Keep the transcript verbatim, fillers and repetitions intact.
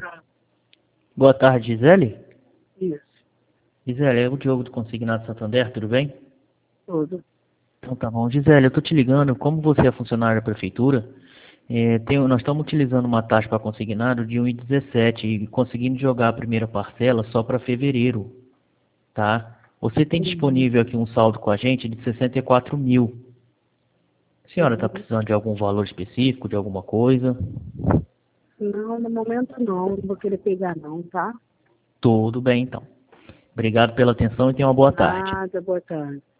Boa tarde, Gisele. Isso, Gisele, é o Diogo do Consignado Santander, tudo bem? tudo. Então tá bom. Gisele, eu tô te ligando, como você é funcionário da prefeitura, é, tem- nós estamos utilizando uma taxa para consignado de um vírgula dezessete e conseguindo jogar a primeira parcela só para fevereiro, tá? Você tem Uhum. disponível aqui um saldo com a gente de sessenta e quatro mil. A senhora está Uhum. precisando de algum valor específico, de alguma coisa? Não, no momento não, não vou querer pegar não, tá? Tudo bem, então. Obrigado pela atenção e tenha uma boa tarde. Nada, boa tarde.